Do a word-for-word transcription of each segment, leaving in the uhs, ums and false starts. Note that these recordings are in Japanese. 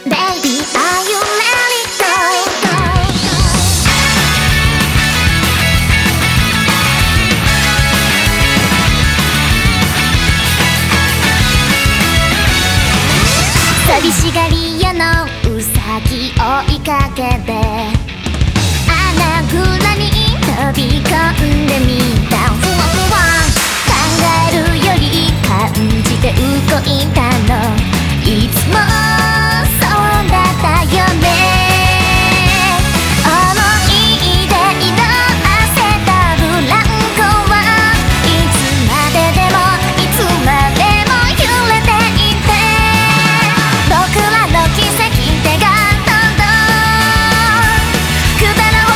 Baby, are you ready to go? 寂しがり屋のウサギ追いかけて穴蔵に飛び込んでみた。ふわふわ考えるより感じて動いたの。いつもそうだったよね。思い出色あせたブランコはいつまででもいつまでも揺れていて、僕らの奇跡手がどんどんくだらを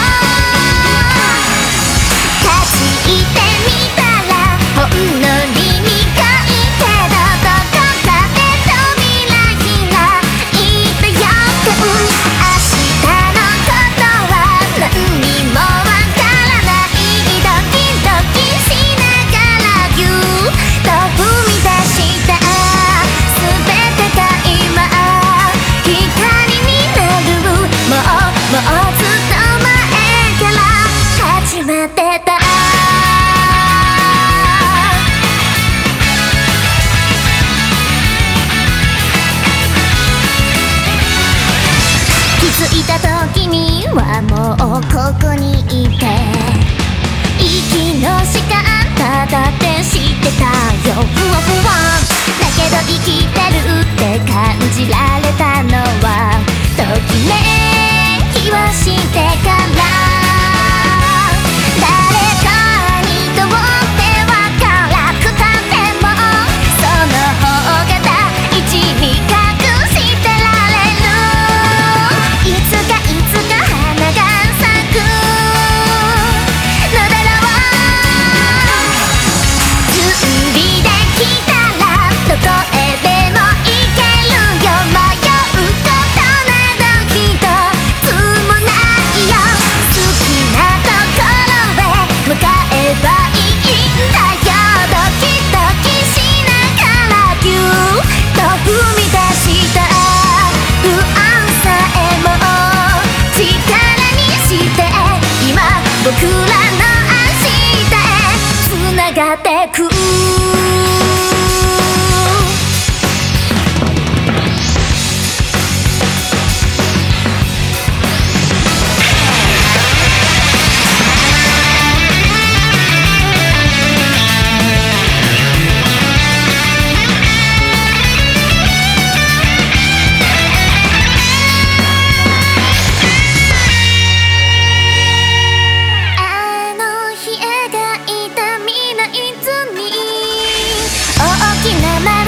立ち入ってみたらほんのり苦いけどどこかで扉開いた予感。明日のことは何にもわからない。ドキドキしながらぎゅっと踏み出した全てが今光になる。もうもうずっと前から始まってた。気づいた時にはもうここにいて、息のしかただって知ってたよ。ふわふわだけど生きてるって感じられたのはときめきをしてから。誰かにとっては辛くたってもその方が大事に隠してられる。いつかいつか花が咲くのだろう。準備できたらどこへでも行けるよ。迷うことなど一つもないよ。好きなところへ向かえばいいんだよ。ドキドキしながらぎゅっと踏み出した不安さえも力にして今僕らの明日へつながってく。あの日描いた未来図に大きな